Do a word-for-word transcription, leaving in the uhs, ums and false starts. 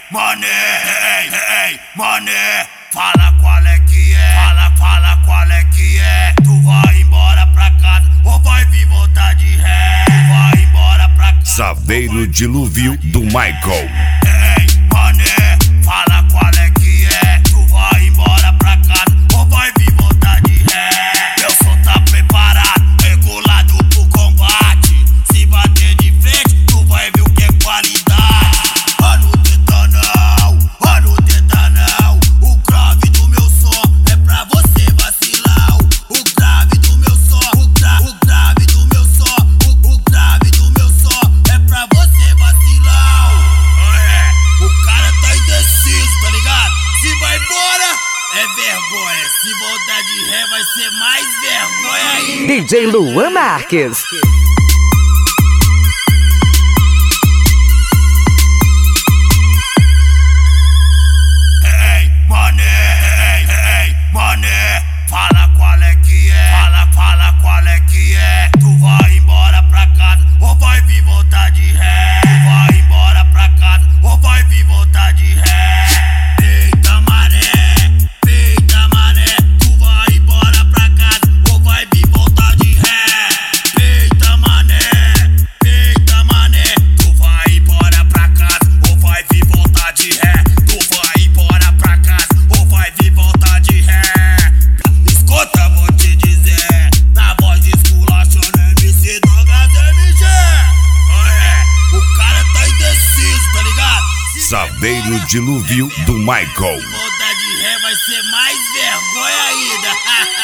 mané, ei, ei, mané, fala qual é que é, fala, fala qual é que é. Tu vai embora pra casa ou vai vir voltar de ré? Tu vai embora pra casa. Saveiro Dilúvio do Michael. Ei, mané, fala qual é que é. Tu vai embora pra casa ou vai vir voltar de ré? Meu som tá preparado, regulado pro combate. Se bater de frente, tu vai ver o que é qualidade. Mano, tenta não, mano, tenta não. O grave do meu som é pra você vacilar. O grave do meu som, o, gra o grave do meu som, o, o grave do meu som é pra você vacilar. É, o cara tá indeciso, tá ligado? Se vai embora, é vergonha. Se voltar de ré, vai ser mais vergonha ainda. D J Luan Marques. Ei, mané, ei, ei, mané, fala qual é que é, fala, fala qual é que é. Tu vai embora pra casa ou vai vir voltar de ré? Tu vai embora pra casa ou vai vir voltar de ré? Eita mané, eita mané, tu vai embora pra casa ou vai vir voltar de ré? Eita mané, eita mané, tu vai embora pra casa ou vai vir voltar de ré? Tu vai embora pra casa ou vai vir voltar de ré? Escuta, vou te dizer, na voz esculachando M C Douglas M G. É, o cara tá indeciso, tá ligado? Se Saveiro Dilúvio do Michael. voltar de ré vai ser mais vergonha ainda.